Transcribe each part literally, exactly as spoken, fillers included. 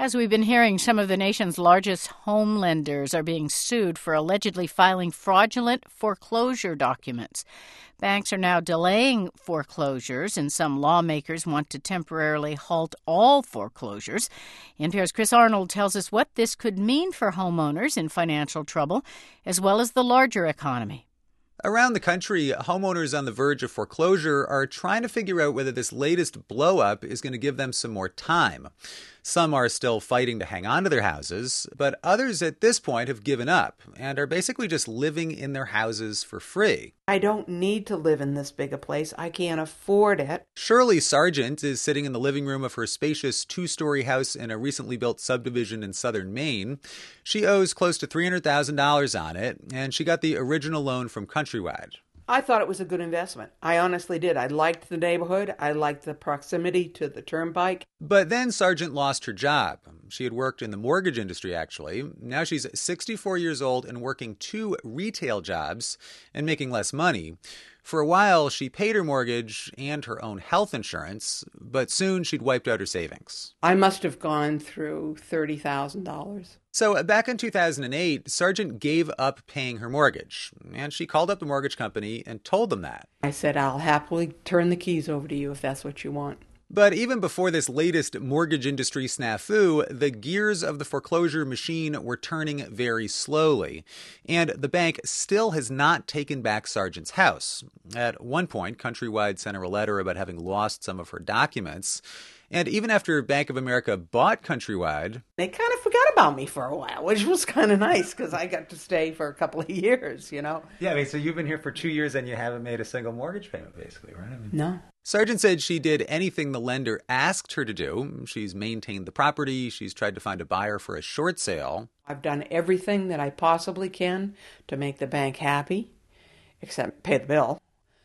As we've been hearing, some of the nation's largest home lenders are being sued for allegedly filing fraudulent foreclosure documents. Banks are now delaying foreclosures, and some lawmakers want to temporarily halt all foreclosures. N P R's Chris Arnold tells us what this could mean for homeowners in financial trouble, as well as the larger economy. Around the country, homeowners on the verge of foreclosure are trying to figure out whether this latest blow-up is going to give them some more time. Some are still fighting to hang on to their houses, but others at this point have given up and are basically just living in their houses for free. I don't need to live in this big a place. I can't afford it. Shirley Sargent is sitting in the living room of her spacious two-story house in a recently built subdivision in southern Maine. She owes close to three hundred thousand dollars on it, and she got the original loan from Countrywide. I thought it was a good investment. I honestly did. I liked the neighborhood. I liked the proximity to the turnpike. But then Sargent lost her job. She had worked in the mortgage industry, actually. Now she's sixty-four years old and working two retail jobs and making less money. For a while, she paid her mortgage and her own health insurance, but soon she'd wiped out her savings. I must have gone through thirty thousand dollars. So back in two thousand eight, Sargent gave up paying her mortgage, and she called up the mortgage company and told them that. I said, I'll happily turn the keys over to you if that's what you want. But even before this latest mortgage industry snafu, the gears of the foreclosure machine were turning very slowly. And the bank still has not taken back Sargent's house. At one point, Countrywide sent her a letter about having lost some of her documents. And even after Bank of America bought Countrywide, they kind of forgot about me for a while, which was kind of nice because I got to stay for a couple of years, you know. Yeah, I mean, so you've been here for two years and you haven't made a single mortgage payment, basically, right? I mean, no. Sargent said she did anything the lender asked her to do. She's maintained the property. She's tried to find a buyer for a short sale. I've done everything that I possibly can to make the bank happy, except pay the bill.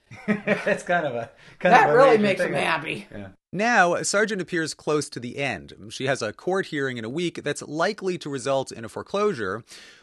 That's kind of a kind that of a really makes thing. them happy. Yeah. Now, Sargent appears close to the end. She has a court hearing in a week that's likely to result in a foreclosure,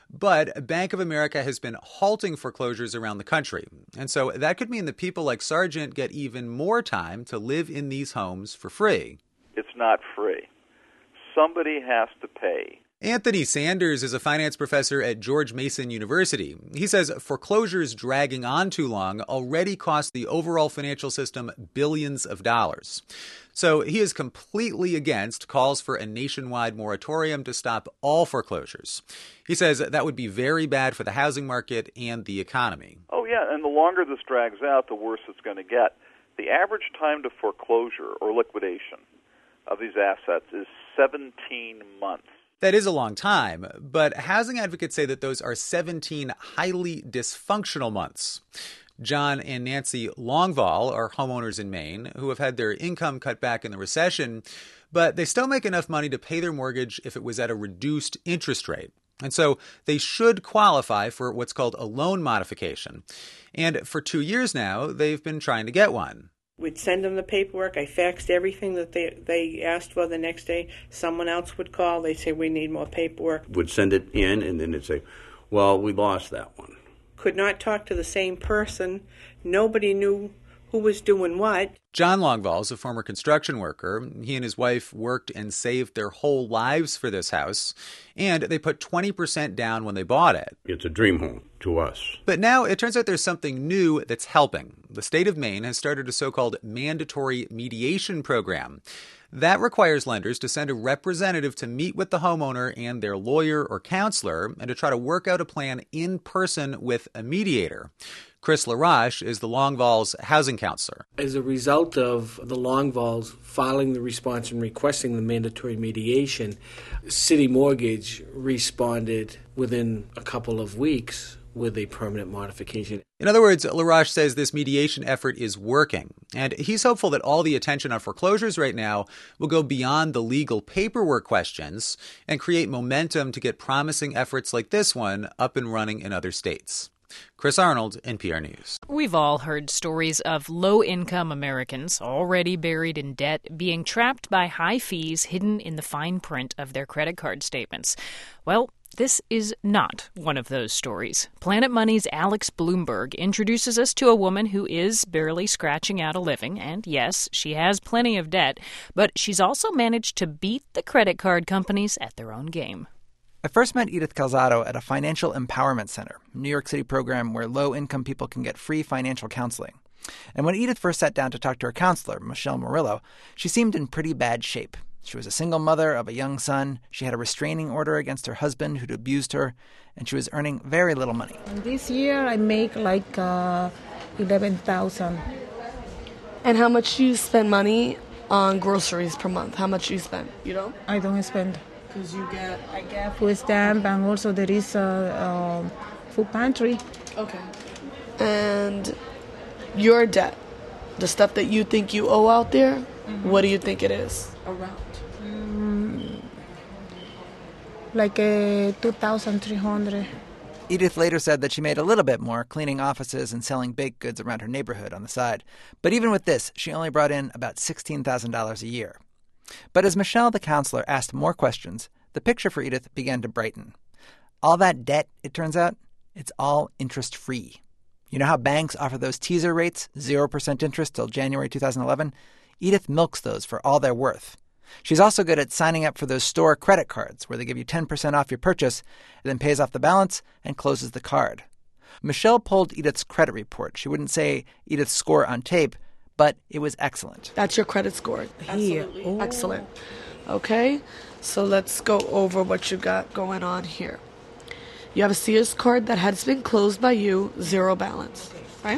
but Bank of America has been halting foreclosures around the country. And so that could mean that people like Sargent get even more time to live in these homes for free. It's not free. Somebody has to pay. Anthony Sanders is a finance professor at George Mason University. He says foreclosures dragging on too long already cost the overall financial system billions of dollars. So he is completely against calls for a nationwide moratorium to stop all foreclosures. He says that would be very bad for the housing market and the economy. Oh, yeah, and the longer this drags out, the worse it's going to get. The average time to foreclosure or liquidation of these assets is seventeen months. That is a long time, but housing advocates say that those are seventeen highly dysfunctional months. John and Nancy Longval are homeowners in Maine who have had their income cut back in the recession, but they still make enough money to pay their mortgage if it was at a reduced interest rate. And so they should qualify for what's called a loan modification. And for two years now, they've been trying to get one. We'd send them the paperwork. I faxed everything that they they asked for the next day. Someone else would call. They'd say, we need more paperwork. Would send it in, and then they'd say, well, we lost that one. Could not talk to the same person. Nobody knew who was doing what. John Longval is a former construction worker. He and his wife worked and saved their whole lives for this house, and they put twenty percent down when they bought it. It's a dream home to us. But now it turns out there's something new that's helping. The state of Maine has started a so-called mandatory mediation program. That requires lenders to send a representative to meet with the homeowner and their lawyer or counselor and to try to work out a plan in person with a mediator. Chris LaRoche is the Longval's housing counselor. As a result of the Longvals filing the response and requesting the mandatory mediation, City Mortgage responded within a couple of weeks with a permanent modification. In other words, LaRoche says this mediation effort is working, and he's hopeful that all the attention on foreclosures right now will go beyond the legal paperwork questions and create momentum to get promising efforts like this one up and running in other states. Chris Arnold, N P R News. We've all heard stories of low-income Americans already buried in debt being trapped by high fees hidden in the fine print of their credit card statements. Well, This is not one of those stories. Planet Money's Alex Bloomberg introduces us to a woman who is barely scratching out a living, and yes, she has plenty of debt, but she's also managed to beat the credit card companies at their own game. I first met Edith Calzado at a financial empowerment center, a New York City program where low-income people can get free financial counseling. And when Edith first sat down to talk to her counselor, Michelle Murillo, she seemed in pretty bad shape. She was a single mother of a young son. She had a restraining order against her husband who'd abused her, and she was earning very little money. And this year I make like uh, eleven thousand. And how much do you spend money on groceries per month? How much do you spend? You don't? I don't spend. Because you get... I get food stamp, and also there is a, a food pantry. Okay. And your debt, the stuff that you think you owe out there, mm-hmm. What do you think it is around? Mm, like uh, two thousand three hundred. Edith later said that she made a little bit more cleaning offices and selling baked goods around her neighborhood on the side. But even with this, she only brought in about sixteen thousand dollars a year. But as Michelle, the counselor, asked more questions, the picture for Edith began to brighten. All that debt, it turns out, it's all interest-free. You know how banks offer those teaser rates, zero percent interest till January two thousand eleven? Edith milks those for all they're worth. She's also good at signing up for those store credit cards where they give you ten percent off your purchase, and then pays off the balance and closes the card. Michelle pulled Edith's credit report. She wouldn't say Edith's score on tape, but it was excellent. That's your credit score. Absolutely. Oh. Excellent. Okay, so let's go over what you got going on here. You have a Sears card that has been closed by you, zero balance, right?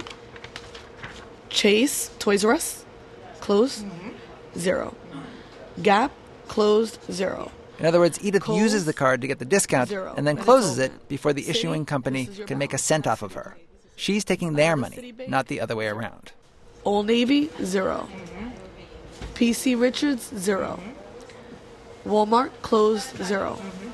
Chase, Toys R Us, closed, mm-hmm. zero. Gap, closed, zero. In other words, Edith Kohl's, uses the card to get the discount zero. and then closes it before the City, issuing company can balance. Make a cent off of her. She's taking their money, not the other way around. Old Navy, zero. Mm-hmm. P C Richards, zero. Mm-hmm. Walmart, closed, zero. Mm-hmm.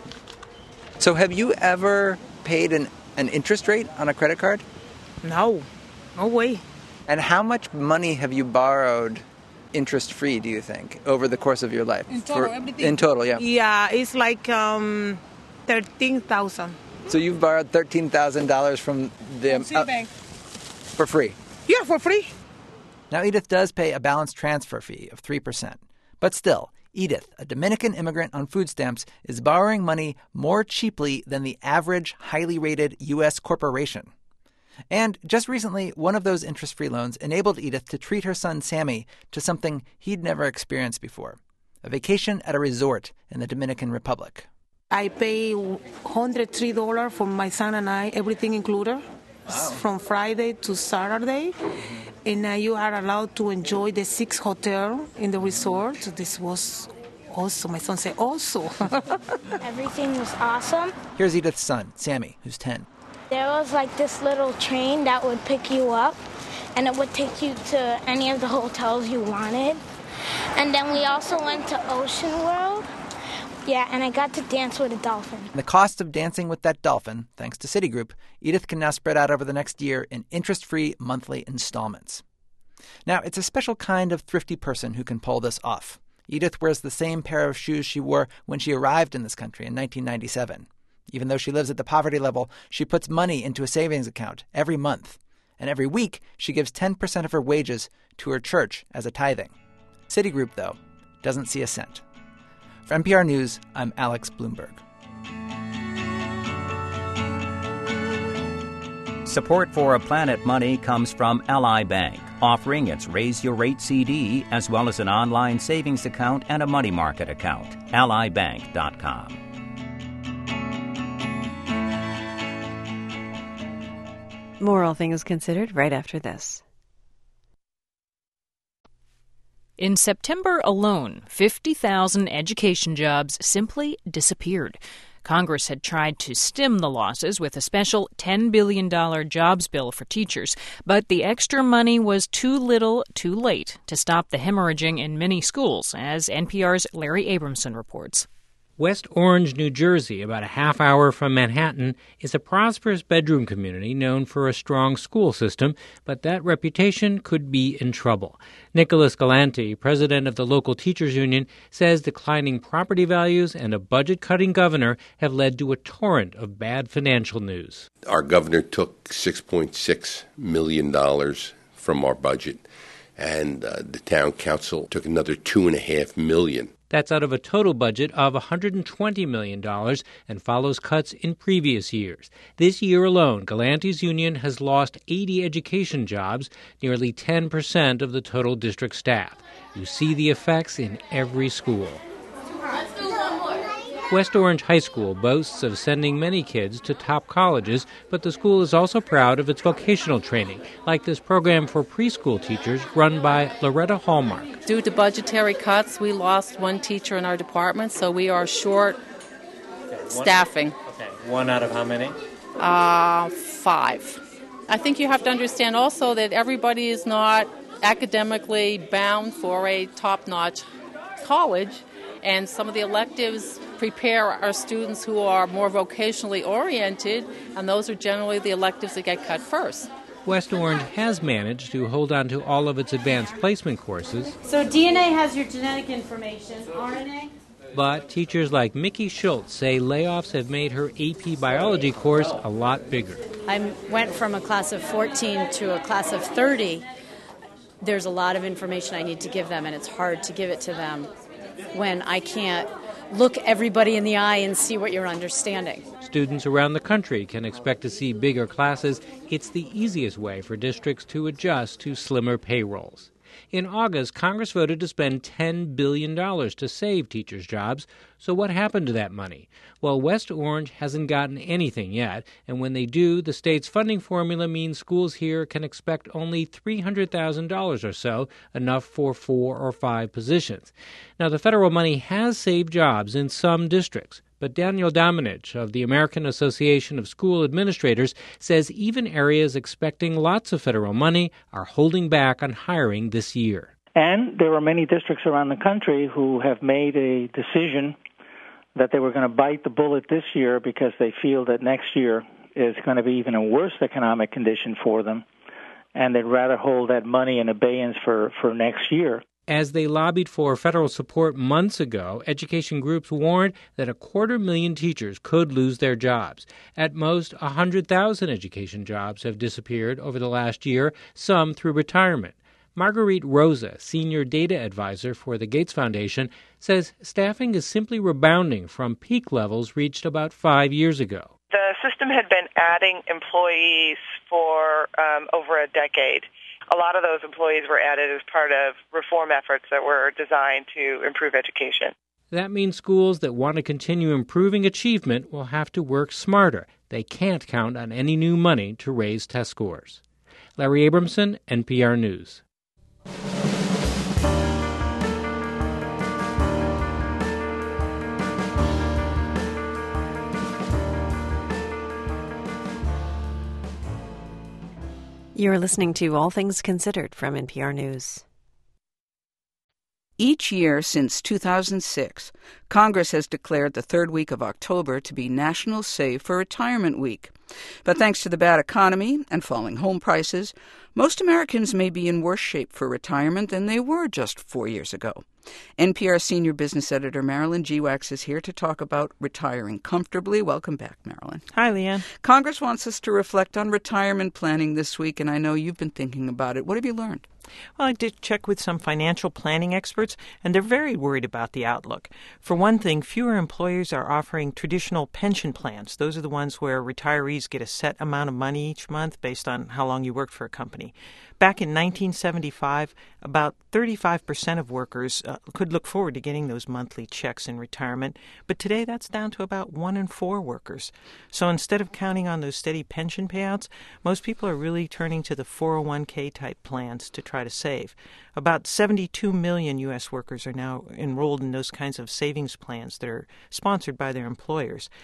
So have you ever paid an, an interest rate on a credit card? No. No way. And how much money have you borrowed interest-free, do you think, over the course of your life? In total, For, everything? In total, yeah. Yeah, it's like um, thirteen thousand. So you've borrowed thirteen thousand dollars from the... From Citibank. Uh, for free? Yeah, for free. Now, Edith does pay a balance transfer fee of three percent. But still, Edith, a Dominican immigrant on food stamps, is borrowing money more cheaply than the average highly rated U S corporation. And just recently, one of those interest-free loans enabled Edith to treat her son Sammy to something he'd never experienced before, a vacation at a resort in the Dominican Republic. I pay one hundred three dollars for my son and I, everything included, wow. From Friday to Saturday. And uh, you are allowed to enjoy the six hotel in the resort. This was awesome. My son said, also. Everything was awesome. Here's Edith's son, Sammy, who's ten. There was like this little train that would pick you up, and it would take you to any of the hotels you wanted. And then we also went to Ocean World. Yeah, and I got to dance with a dolphin. The cost of dancing with that dolphin, thanks to Citigroup, Edith can now spread out over the next year in interest-free monthly installments. Now, it's a special kind of thrifty person who can pull this off. Edith wears the same pair of shoes she wore when she arrived in this country in nineteen ninety-seven. Even though she lives at the poverty level, she puts money into a savings account every month. And every week, she gives ten percent of her wages to her church as a tithing. Citigroup, though, doesn't see a cent. For N P R News, I'm Alex Bloomberg. Support for Planet Money comes from Ally Bank, offering its Raise Your Rate C D as well as an online savings account and a money market account. ally bank dot com. More All Things Considered right after this. In September alone, fifty thousand education jobs simply disappeared. Congress had tried to stem the losses with a special ten billion dollars jobs bill for teachers, but the extra money was too little, too late to stop the hemorrhaging in many schools, as N P R's Larry Abramson reports. West Orange, New Jersey, about a half hour from Manhattan, is a prosperous bedroom community known for a strong school system, but that reputation could be in trouble. Nicholas Galanti, president of the local teachers union, says declining property values and a budget-cutting governor have led to a torrent of bad financial news. Our governor took six point six million dollars from our budget, and uh, the town council took another two point five million dollars. That's out of a total budget of one hundred twenty million dollars and follows cuts in previous years. This year alone, Galanti's union has lost eighty education jobs, nearly ten percent of the total district staff. You see the effects in every school. West Orange High School boasts of sending many kids to top colleges, but the school is also proud of its vocational training, like this program for preschool teachers run by Loretta Hallmark. Due to budgetary cuts, we lost one teacher in our department, so we are short okay, one, staffing. Okay, one out of how many? Uh, five. I think you have to understand also that everybody is not academically bound for a top-notch college, and some of the electives prepare our students who are more vocationally oriented, and those are generally the electives that get cut first. West Orange has managed to hold on to all of its advanced placement courses. So D N A has your genetic information, R N A? But teachers like Mickey Schultz say layoffs have made her A P biology course a lot bigger. I went from a class of fourteen to a class of thirty. There's a lot of information I need to give them, and it's hard to give it to them when I can't look everybody in the eye and see what you're understanding. Students around the country can expect to see bigger classes. It's the easiest way for districts to adjust to slimmer payrolls. In August, Congress voted to spend ten billion dollars to save teachers' jobs. So what happened to that money? Well, West Orange hasn't gotten anything yet, and when they do, the state's funding formula means schools here can expect only three hundred thousand dollars or so, enough for four or five positions. Now, the federal money has saved jobs in some districts, but Daniel Domenech of the American Association of School Administrators says even areas expecting lots of federal money are holding back on hiring this year. And there are many districts around the country who have made a decision that they were going to bite the bullet this year because they feel that next year is going to be even a worse economic condition for them, and they'd rather hold that money in abeyance for, for next year. As they lobbied for federal support months ago, education groups warned that a quarter million teachers could lose their jobs. At most, one hundred thousand education jobs have disappeared over the last year, some through retirement. Marguerite Rosa, senior data advisor for the Gates Foundation, says staffing is simply rebounding from peak levels reached about five years ago. The system had been adding employees for um, over a decade. A lot of those employees were added as part of reform efforts that were designed to improve education. That means schools that want to continue improving achievement will have to work smarter. They can't count on any new money to raise test scores. Larry Abramson, N P R News. You're listening to All Things Considered from N P R News. Each year since two thousand six, Congress has declared the third week of October to be National Save for Retirement Week. But thanks to the bad economy and falling home prices, most Americans may be in worse shape for retirement than they were just four years ago. N P R senior business editor Marilyn Geewax is here to talk about retiring comfortably. Welcome back, Marilyn. Hi, Leanne. Congress wants us to reflect on retirement planning this week, and I know you've been thinking about it. What have you learned? Well, I did check with some financial planning experts, and they're very worried about the outlook. For one thing, fewer employers are offering traditional pension plans. Those are the ones where retirees get a set amount of money each month based on how long you worked for a company. Back in nineteen seventy-five, about thirty-five percent of workers uh, could look forward to getting those monthly checks in retirement, but today that's down to about one in four workers. So instead of counting on those steady pension payouts, most people are really turning to the four oh one k type plans to try to save. About seventy-two million U S workers are now enrolled in those kinds of savings plans that are sponsored by their employers.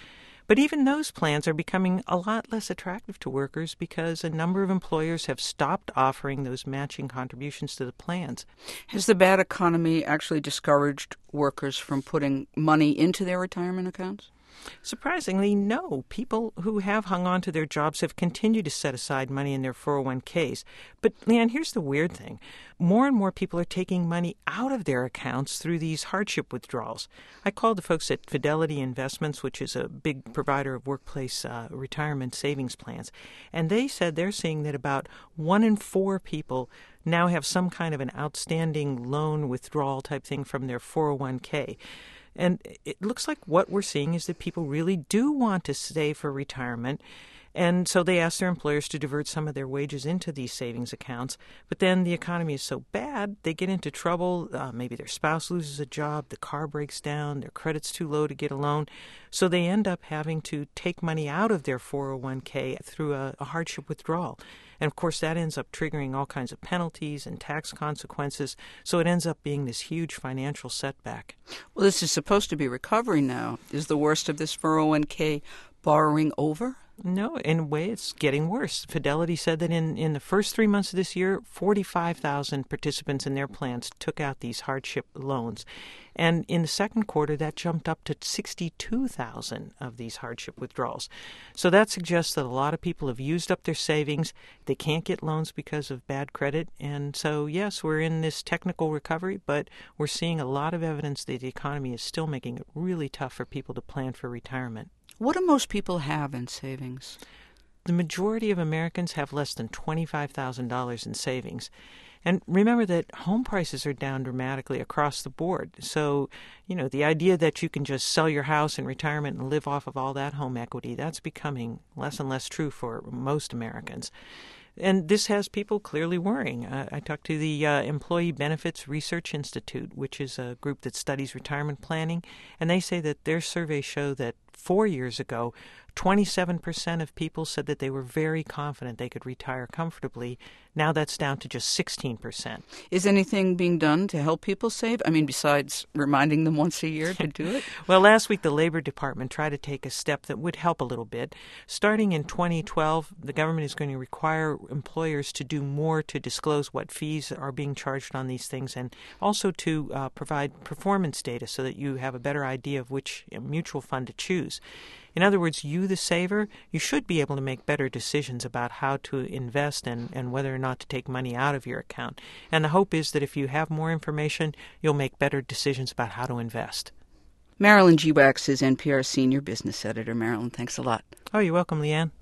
But even those plans are becoming a lot less attractive to workers because a number of employers have stopped offering those matching contributions to the plans. Has the bad economy actually discouraged workers from putting money into their retirement accounts? Surprisingly, no. People who have hung on to their jobs have continued to set aside money in their four oh one k's. But, Leanne, here's the weird thing. More and more people are taking money out of their accounts through these hardship withdrawals. I called the folks at Fidelity Investments, which is a big provider of workplace uh, retirement savings plans, and they said they're seeing that about one in four people now have some kind of an outstanding loan withdrawal type thing from their four oh one k. And it looks like what we're seeing is that people really do want to save for retirement. And so they ask their employers to divert some of their wages into these savings accounts. But then the economy is so bad, they get into trouble. Uh, maybe their spouse loses a job, the car breaks down, their credit's too low to get a loan. So they end up having to take money out of their four oh one k through a, a hardship withdrawal. And, of course, that ends up triggering all kinds of penalties and tax consequences. So it ends up being this huge financial setback. Well, this is supposed to be recovery now. Is the worst of this four oh one k borrowing over? No, in a way, it's getting worse. Fidelity said that in, in the first three months of this year, forty-five thousand participants in their plans took out these hardship loans. And in the second quarter, that jumped up to sixty-two thousand of these hardship withdrawals. So that suggests that a lot of people have used up their savings. They can't get loans because of bad credit. And so, yes, we're in this technical recovery, but we're seeing a lot of evidence that the economy is still making it really tough for people to plan for retirement. What do most people have in savings? The majority of Americans have less than twenty-five thousand dollars in savings. And remember that home prices are down dramatically across the board. So, you know, the idea that you can just sell your house in retirement and live off of all that home equity, that's becoming less and less true for most Americans. And this has people clearly worrying. Uh, I talked to the uh, Employee Benefits Research Institute, which is a group that studies retirement planning, and they say that their surveys show that four years ago, twenty-seven percent of people said that they were very confident they could retire comfortably. Now that's down to just sixteen percent. Is anything being done to help people save? I mean, besides reminding them once a year to do it? Well, last week the Labor Department tried to take a step that would help a little bit. Starting in twenty twelve, the government is going to require employers to do more to disclose what fees are being charged on these things, and also to uh, provide performance data so that you have a better idea of which mutual fund to choose. In other words, you, the saver, you should be able to make better decisions about how to invest and, and whether or not to take money out of your account. And the hope is that if you have more information, you'll make better decisions about how to invest. Marilyn G. Wax is N P R Senior Business Editor. Marilyn, thanks a lot. Oh, you're welcome, Leanne.